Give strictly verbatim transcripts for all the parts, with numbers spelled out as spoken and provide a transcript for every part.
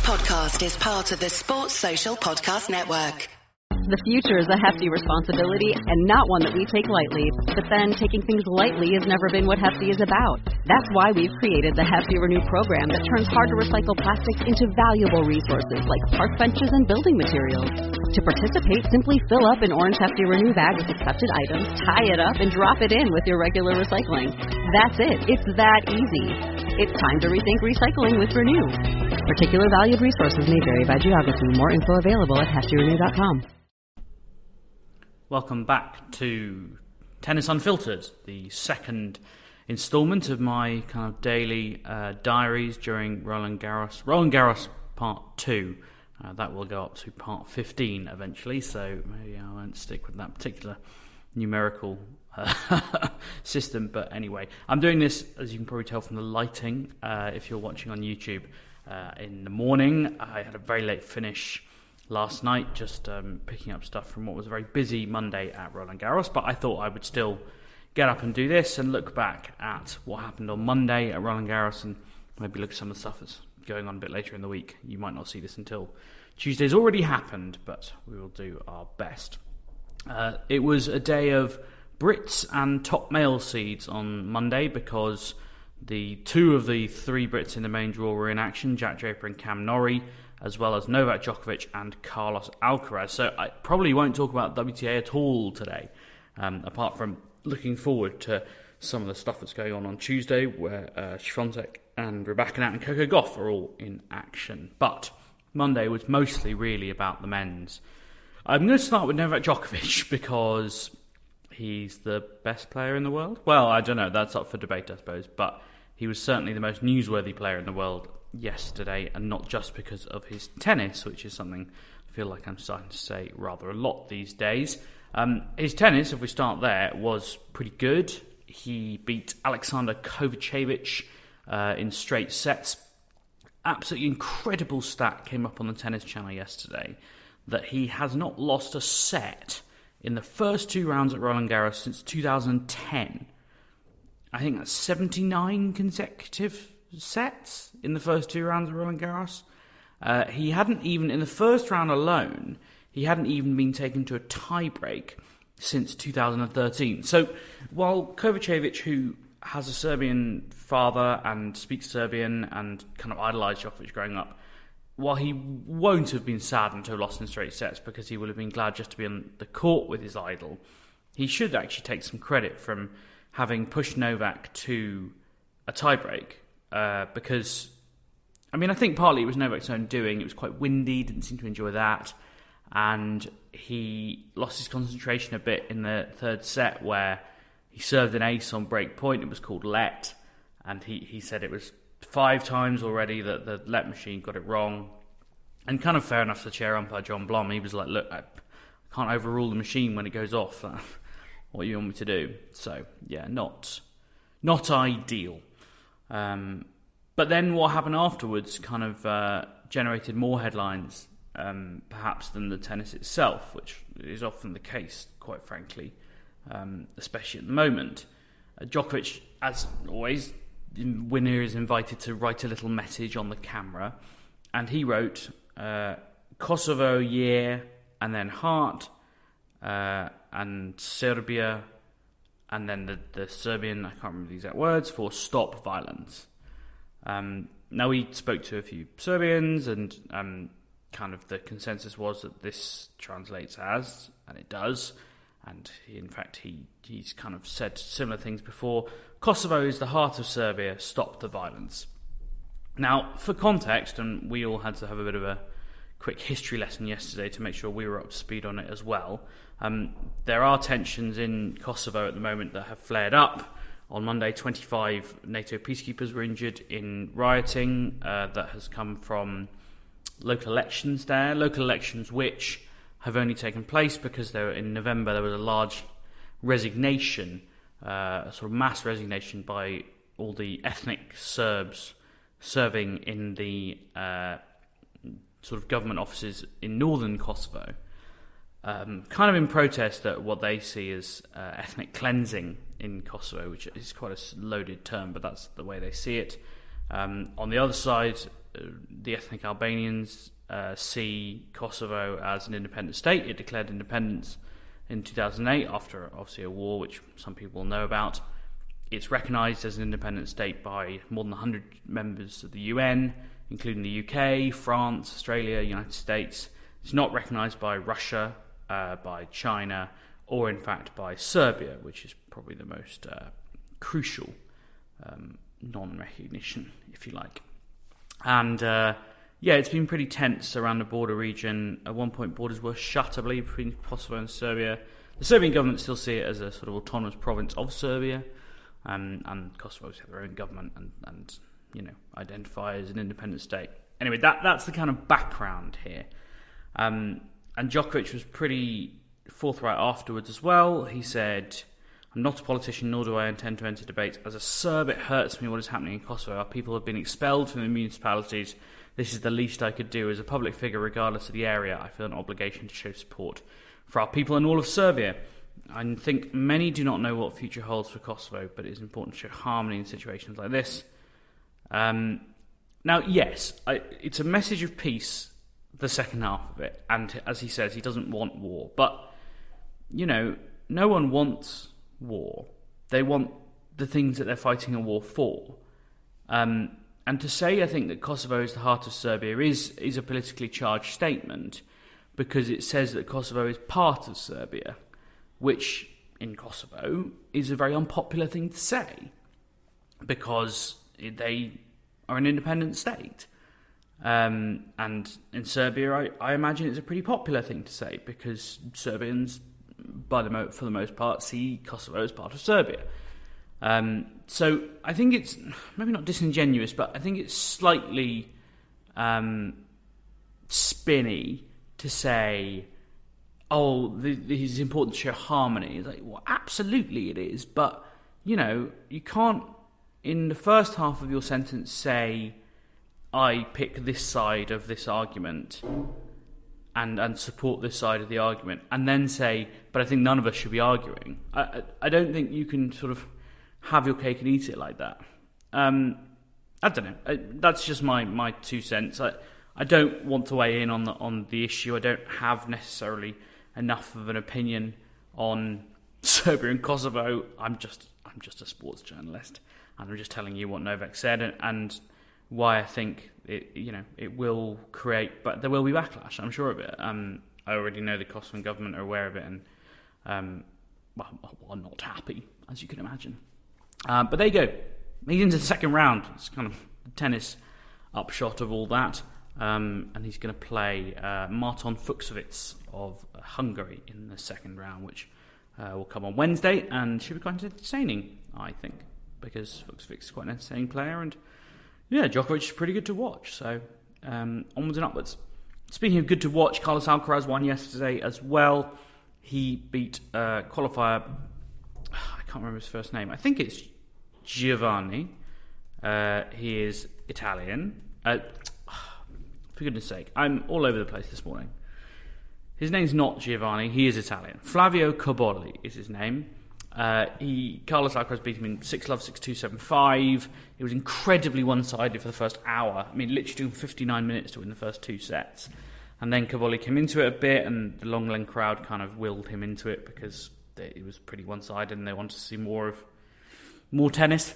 podcast is part of the Sports Social Podcast Network. The future is a hefty responsibility and not one that we take lightly. But then taking things lightly has never been what Hefty is about. That's why we've created the Hefty Renew program that turns hard-to-recycle plastics into valuable resources like park benches and building materials. To participate, simply fill up an orange Hefty Renew bag with accepted items, tie it up, and drop it in with your regular recycling. That's it. It's that easy. It's time to rethink recycling with Renew. Particular valued resources may vary by geography. More info available at hefty renew dot com. Welcome back to Tennis Unfiltered, the second instalment of my kind of daily uh, diaries during Roland Garros. Roland Garros Part two. Uh, that will go up to Part fifteen eventually, so maybe I won't stick with that particular numerical uh, system. But anyway, I'm doing this, as you can probably tell from the lighting, uh, if you're watching on YouTube, uh, in the morning. I had a very late finish last night, just um, picking up stuff from what was a very busy Monday at Roland Garros, but I thought I would still get up and do this and look back at what happened on Monday at Roland Garros and maybe look at some of the stuff that's going on a bit later in the week. You might not see this until Tuesday's already happened, but we will do our best. Uh, it was a day of Brits and top male seeds on Monday because the two of the three Brits in the main draw were in action, Jack Draper and Cam Norrie, as well as Novak Djokovic and Carlos Alcaraz. So I probably won't talk about W T A at all today, um, apart from looking forward to some of the stuff that's going on on Tuesday, where uh, Swiatek and Rybakina and Coco Gauff are all in action. But Monday was mostly really about the men's. I'm going to start with Novak Djokovic because he's the best player in the world. Well, I don't know, that's up for debate, I suppose, but he was certainly the most newsworthy player in the world yesterday, and not just because of his tennis, which is something I feel like I'm starting to say rather a lot these days. Um, his tennis, if we start there, was pretty good. He beat Alexander Kovacevic uh, in straight sets. Absolutely incredible stat came up on the Tennis Channel yesterday that he has not lost a set in the first two rounds at Roland Garros since two thousand ten. I think that's seventy-nine consecutive sets in the first two rounds of Roland Garros. Uh, he hadn't even, in the first round alone, he hadn't even been taken to a tiebreak since two thousand thirteen. So while Kovacevic, who has a Serbian father and speaks Serbian and kind of idolised Djokovic growing up, while he won't have been saddened to have lost in straight sets because he would have been glad just to be on the court with his idol, he should actually take some credit from having pushed Novak to a tiebreak. Uh, because, I mean, I think partly it was Novak's own doing. It was quite windy, didn't seem to enjoy that. And he lost his concentration a bit in the third set where he served an ace on break point. It was called let. And he, he said it was five times already that the let machine got it wrong. And kind of fair enough to chair umpire John Blom. He was like, look, I can't overrule the machine when it goes off. What do you want me to do? So, yeah, not not ideal. Um, but then what happened afterwards kind of uh, generated more headlines, um, perhaps, than the tennis itself, which is often the case, quite frankly, um, especially at the moment. Uh, Djokovic, as always, winner is invited to write a little message on the camera, and he wrote uh, Kosovo year, and then heart, uh, and Serbia, and then the, the Serbian, I can't remember the exact words, for stop violence. Um, now, we spoke to a few Serbians, and um, kind of the consensus was that this translates as, and it does, and he, in fact, he he's kind of said similar things before. Kosovo is the heart of Serbia, stop the violence. Now, for context, and we all had to have a bit of a quick history lesson yesterday to make sure we were up to speed on it as well. Um, there are tensions in Kosovo at the moment that have flared up. On Monday, twenty-five NATO peacekeepers were injured in rioting uh, that has come from local elections there. Local elections which have only taken place because there, in November there was a large resignation, uh, a sort of mass resignation by all the ethnic Serbs serving in the uh, sort of government offices in northern Kosovo. Um, kind of in protest at what they see as uh, ethnic cleansing in Kosovo, which is quite a loaded term, but that's the way they see it. Um, on the other side, the ethnic Albanians uh, see Kosovo as an independent state. It declared independence in two thousand eight after, obviously, a war which some people know about. It's recognised as an independent state by more than one hundred members of the U N, including the U K, France, Australia, United States. It's not recognised by Russia, uh, by China, or in fact by Serbia, which is probably the most uh, crucial um, non-recognition, if you like. And uh, yeah, it's been pretty tense around the border region. At one point, borders were shut, I believe, between Kosovo and Serbia. The Serbian government still see it as a sort of autonomous province of Serbia, um, and Kosovo's have their own government and, and you know identify as an independent state. Anyway, that that's the kind of background here. Um, and Djokovic was pretty forthright afterwards as well. He said, "I'm not a politician, nor do I intend to enter debate. As a Serb, it hurts me what is happening in Kosovo. Our people have been expelled from the municipalities. This is the least I could do. As a public figure, regardless of the area, I feel an obligation to show support for our people and all of Serbia. I think many do not know what future holds for Kosovo, but it is important to show harmony in situations like this." Um, now, yes, I, it's a message of peace, the second half of it. And as he says, he doesn't want war. But, you know, no one wants war. They want the things that they're fighting a war for. Um, and to say, I think, that Kosovo is the heart of Serbia is, is a politically charged statement, because it says that Kosovo is part of Serbia, which in Kosovo is a very unpopular thing to say, because they are an independent state. Um, and in Serbia, I, I imagine it's a pretty popular thing to say, because Serbians, by the mo- for the most part, see Kosovo as part of Serbia. Um, so I think it's maybe not disingenuous, but I think it's slightly um, spinny to say, oh, the, the, it's important to show harmony. It's like, well, absolutely it is, but, you know, you can't, in the first half of your sentence, say, I pick this side of this argument and and support this side of the argument, and then say, but I think none of us should be arguing. I, I, I don't think you can sort of have your cake and eat it like that. Um, I don't know. I, that's just my, my two cents. I, I don't want to weigh in on the on the issue. I don't have necessarily enough of an opinion on Serbia and Kosovo. I'm just I'm just a sports journalist, and I'm just telling you what Novak said and, and why I think it you know it will create, but there will be backlash. I'm sure of it. Um, I already know the Kosovan government are aware of it, and um, well, are not happy, as you can imagine. Uh, but there you go. He's into the second round. It's kind of the tennis upshot of all that. Um, and he's going to play uh, Marton Fucsovics of Hungary in the second round, which uh, will come on Wednesday and should be quite entertaining, I think, because Fucsovics is quite an entertaining player, and yeah, Djokovic is pretty good to watch. So um, onwards and upwards. Speaking of good to watch, Carlos Alcaraz won yesterday as well. He beat uh, qualifier, I can't remember his first name. I think it's Giovanni. Uh, he is Italian. Uh, For goodness sake, I'm all over the place this morning. His name's not Giovanni, he is Italian. Flavio Cobolli is his name. Uh, he Carlos Alcaraz beat him in six love, six two, seven five. It was incredibly one-sided for the first hour. I mean, literally took fifty-nine minutes to win the first two sets. And then Cobolli came into it a bit, and the Long Lane crowd kind of willed him into it because it was pretty one-sided and they wanted to see more of more tennis.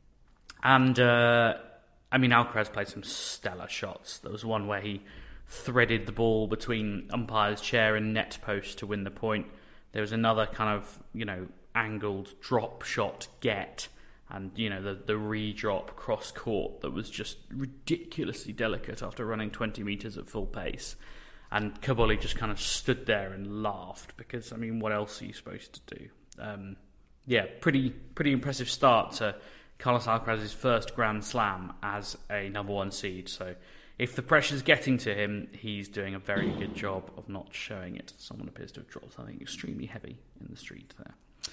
And Uh, I mean, Alcaraz played some stellar shots. There was one where he threaded the ball between umpire's chair and net post to win the point. There was another kind of, you know, angled drop shot get, and, you know, the, the re-drop cross court that was just ridiculously delicate after running twenty metres at full pace. And Cobolli just kind of stood there and laughed because, I mean, what else are you supposed to do? Um, yeah, pretty pretty impressive start to Carlos Alcaraz's first Grand Slam as a number one seed. So if the pressure's getting to him, he's doing a very good job of not showing it. Someone appears to have dropped something extremely heavy in the street there.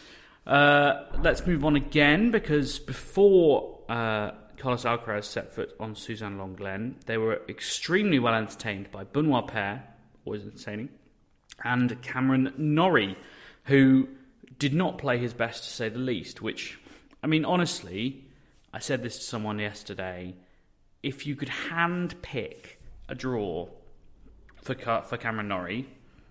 Uh, let's move on again, because before uh, Carlos Alcaraz set foot on Suzanne Lenglen, they were extremely well entertained by Benoit Paire, always entertaining, and Cameron Norrie, who did not play his best, to say the least, which, I mean, honestly, I said this to someone yesterday, if you could hand pick a draw for for Cameron Norrie,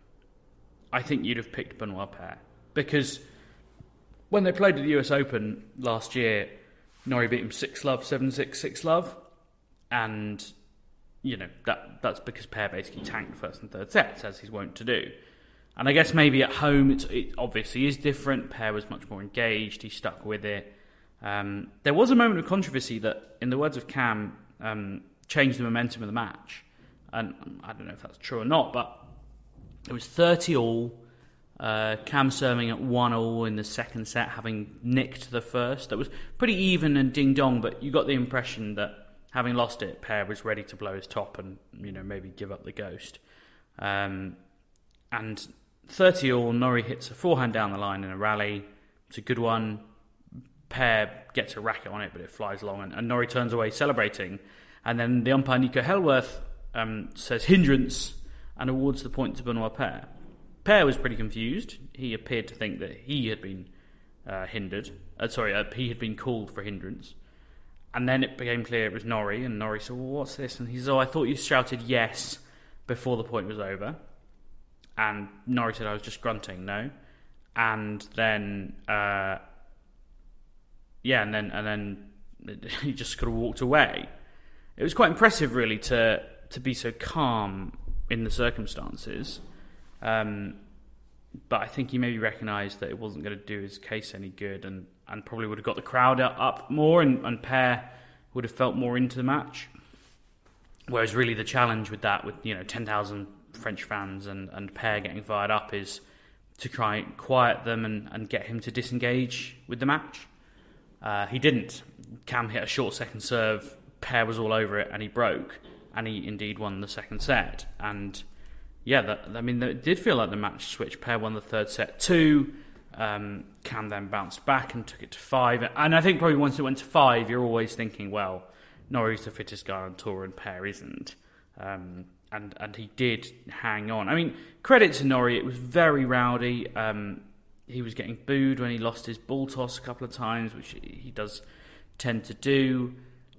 I think you'd have picked Benoit Paire. Because when they played at the U S Open last year, Norrie beat him six love, seven six, six love. And, you know, that that's because Paire basically tanked first and third sets, as he's wont to do. And I guess maybe at home, it's, it obviously is different. Paire was much more engaged. He stuck with it. Um, there was a moment of controversy that, in the words of Cam, um, changed the momentum of the match. And I don't know if that's true or not, but it was thirty all. Uh, Cam serving at one all in the second set, having nicked the first. That was pretty even and ding-dong, but you got the impression that, having lost it, Paire was ready to blow his top and, you know, maybe give up the ghost. Um, and thirty all, Norrie hits a forehand down the line in a rally. It's a good one. Paire gets a racket on it, but it flies long, and, and Norrie turns away celebrating. And then the umpire, Nico Hellworth, um, says hindrance and awards the point to Benoit Paire. Paire was pretty confused. He appeared to think that he had been uh, hindered. Uh, sorry, uh, he had been called for hindrance. And then it became clear it was Norrie, and Norrie said, well, what's this? And he said, oh, I thought you shouted yes before the point was over. And Norrie said, I was just grunting, no. And then, uh, yeah, and then and then he just could have walked away. It was quite impressive, really, to to be so calm in the circumstances. Um, but I think he maybe recognised that it wasn't going to do his case any good, and, and probably would have got the crowd up more, and, and Paire would have felt more into the match. Whereas really the challenge with that, with, you know, ten thousand French fans and, and Paire getting fired up, is to try and quiet them and, and get him to disengage with the match. Uh, he didn't. Cam hit a short second serve, Paire was all over it, and he broke, and he indeed won the second set. And yeah, that, I mean, it did feel like the match switched. Paire won the third set too. Um, Cam then bounced back and took it to five. And I think probably once it went to five, you're always thinking, well, Norrie's the fittest guy on tour and Paire isn't. Um, and, and he did hang on. I mean, credit to Norrie, it was very rowdy. Um, he was getting booed when he lost his ball toss a couple of times, which he does tend to do.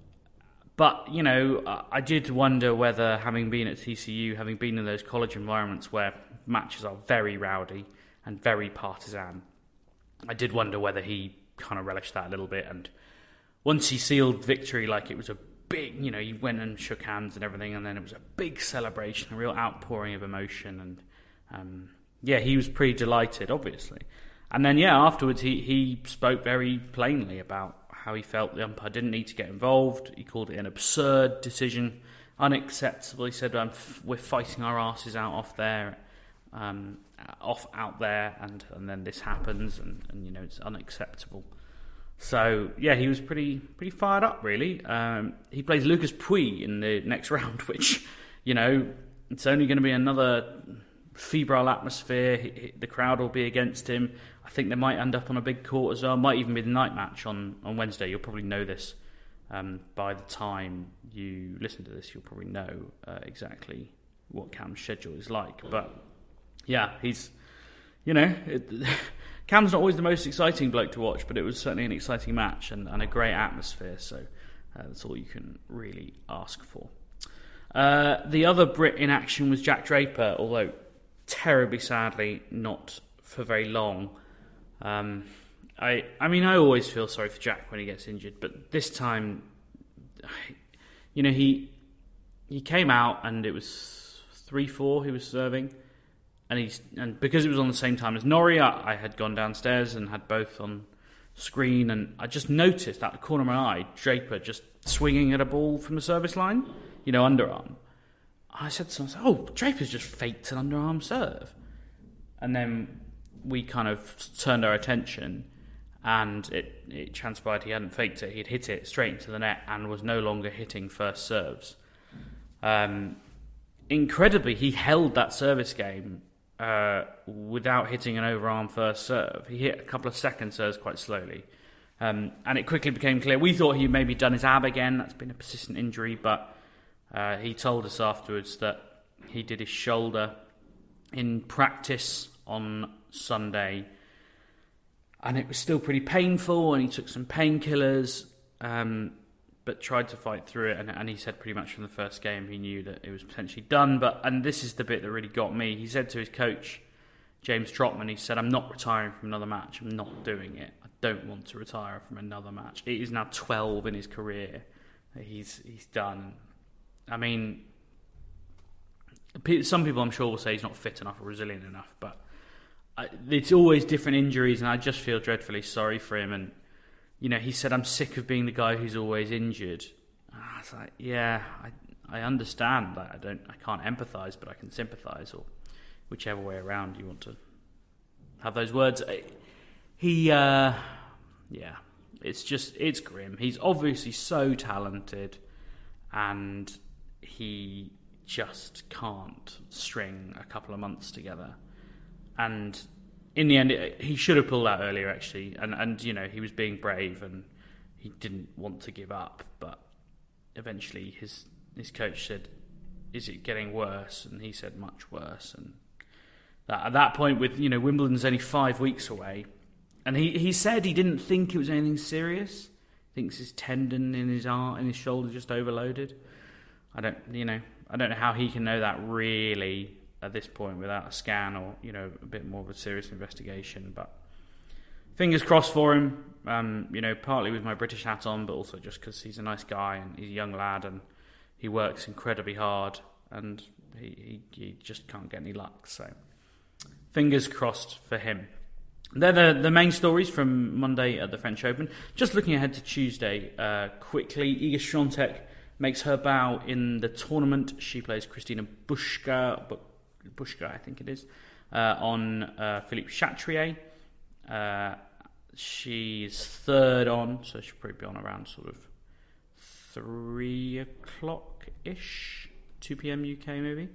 But, you know, I did wonder whether, having been at T C U, having been in those college environments where matches are very rowdy and very partisan, I did wonder whether he kind of relished that a little bit. And once he sealed victory, like it was a big, you know, he went and shook hands and everything, and then it was a big celebration, a real outpouring of emotion. And, um, yeah, he was pretty delighted, obviously. And then, yeah, afterwards he, he spoke very plainly about how he felt the umpire didn't need to get involved. He called it an absurd decision, unacceptable. He said, um, we're fighting our asses out off there, um, off out there, and, and then this happens, and, and, you know, it's unacceptable. So, yeah, he was pretty pretty fired up, really. Um, he plays Lucas Pouille in the next round, which, you know, it's only going to be another febrile atmosphere. He, he, the crowd will be against him. I think they might end up on a big court as well. Might even be the night match on, on Wednesday. You'll probably know this um, by the time you listen to this. You'll probably know uh, exactly what Cam's schedule is like. But yeah, he's, you know, it, Cam's not always the most exciting bloke to watch, but it was certainly an exciting match and, and a great atmosphere. So uh, that's all you can really ask for. Uh, the other Brit in action was Jack Draper, although terribly sadly not for very long. Um, I I mean, I always feel sorry for Jack when he gets injured, but this time, you know, he he came out and it was three four he was serving, and he's and because it was on the same time as Norrie, I, I had gone downstairs and had both on screen, and I just noticed out the corner of my eye Draper just swinging at a ball from the service line, you know, underarm. I said to myself, oh, Draper's just faked an underarm serve. And then we kind of turned our attention, and it, it transpired he hadn't faked it. He'd hit it straight into the net and was no longer hitting first serves. Um, incredibly, he held that service game uh, without hitting an overarm first serve. He hit a couple of second serves quite slowly. Um, and it quickly became clear. We thought he'd maybe done his ab again. That's been a persistent injury, but uh, he told us afterwards that he did his shoulder in practice on Sunday, and it was still pretty painful, and he took some painkillers, um, but tried to fight through it. And, and he said pretty much from the first game he knew that it was potentially done. But and this is the bit that really got me. He said to his coach, James Trotman, he said, "I'm not retiring from another match. I'm not doing it. I don't want to retire from another match." It is now twelve in his career that he's he's done. I mean, some people I'm sure will say he's not fit enough or resilient enough, but I, it's always different injuries, and I just feel dreadfully sorry for him. And you know, he said, "I'm sick of being the guy who's always injured." And I was like, "Yeah, I I understand that. I don't, I can't empathise, but I can sympathise, or whichever way around you want to have those words." He, uh, yeah, it's just it's grim. He's obviously so talented, and he just can't string a couple of months together. And in the end, it, he should have pulled out earlier, actually. And, and, you know, he was being brave and he didn't want to give up. But eventually his his coach said, "Is it getting worse?" And he said, "Much worse." And that, at that point, with, you know, Wimbledon's only five weeks away. And he, he said he didn't think it was anything serious. He thinks his tendon in his arm, in his shoulder just overloaded. I don't, you know, I don't know how he can know that really at this point without a scan or, you know, a bit more of a serious investigation. But fingers crossed for him, um, you know, partly with my British hat on, but also just because he's a nice guy and he's a young lad and he works incredibly hard and he, he, he just can't get any luck. So fingers crossed for him. They're the, the main stories from Monday at the French Open. Just looking ahead to Tuesday, uh, quickly, Iga Świątek makes her bow in the tournament. She plays Christina Bushka, Bushka, I think it is, uh, on uh, Philippe Chatrier. Uh, she's third on, so she'll probably be on around sort of three o'clock-ish, two p.m. U K maybe.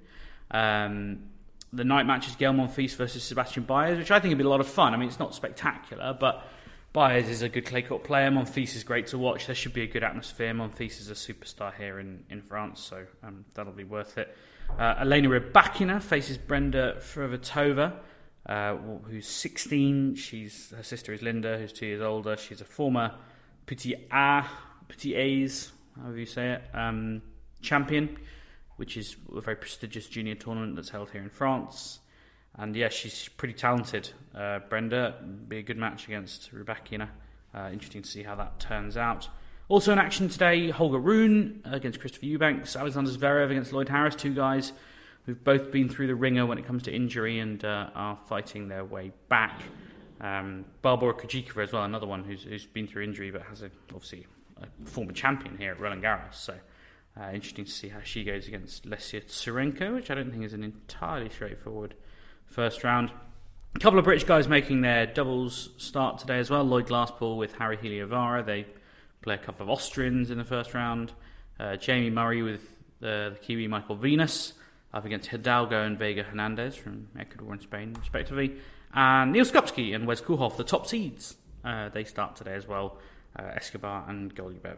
Um, the night match is Gael Monfils versus Sebastian Baez, which I think would be a lot of fun. I mean, it's not spectacular, but Baez is a good clay court player. Monfils is great to watch. There should be a good atmosphere. Monfils is a superstar here in, in France, so um, that'll be worth it. Uh, Elena Rybakina faces Brenda Fruhvirtova, uh, who's sixteen. She's her sister is Linda, who's two years older. She's a former Petit A, Petit A's, however you say it, um, champion, which is a very prestigious junior tournament that's held here in France. And yeah, she's pretty talented. Uh, Brenda, be a good match against Rybakina. Uh, interesting to see how that turns out. Also in action today, Holger Rune against Christopher Eubanks, Alexander Zverev against Lloyd Harris, two guys who've both been through the ringer when it comes to injury and uh, are fighting their way back. Um, Barbora Krejcikova as well, another one who's, who's been through injury but has a, obviously a former champion here at Roland Garros. So uh, interesting to see how she goes against Lesia Tsurenko, which I don't think is an entirely straightforward first round. A couple of British guys making their doubles start today as well. Lloyd Glasspool with Harry Heliovara. They play a couple of Austrians in the first round. Uh, Jamie Murray with the, the Kiwi Michael Venus up against Hidalgo and Vega Hernandez from Ecuador and Spain, respectively. And Neil Skupski and Wes Koolhof, the top seeds. Uh, they start today as well. Uh, Escobar and Golubev.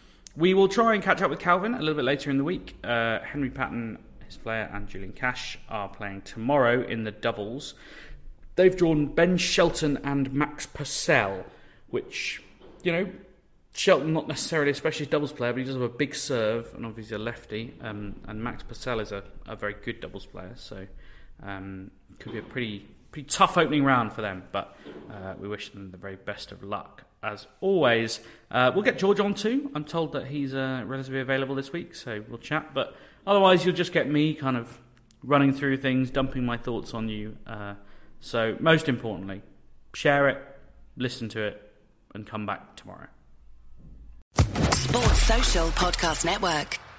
We will try and catch up with Calvin a little bit later in the week. Uh, Henry Patton, his player, and Julian Cash are playing tomorrow in the doubles. They've drawn Ben Shelton and Max Purcell, which, you know, Shelton not necessarily a specialist doubles player, but he does have a big serve and obviously a lefty. Um, and Max Purcell is a, a very good doubles player, so um, could be a pretty pretty tough opening round for them. But uh, we wish them the very best of luck as always. Uh, we'll get George on too. I'm told that he's uh, relatively available this week, so we'll chat. But otherwise, you'll just get me kind of running through things, dumping my thoughts on you. Uh, so most importantly, share it, listen to it, and come back tomorrow. Sports Social Podcast Network.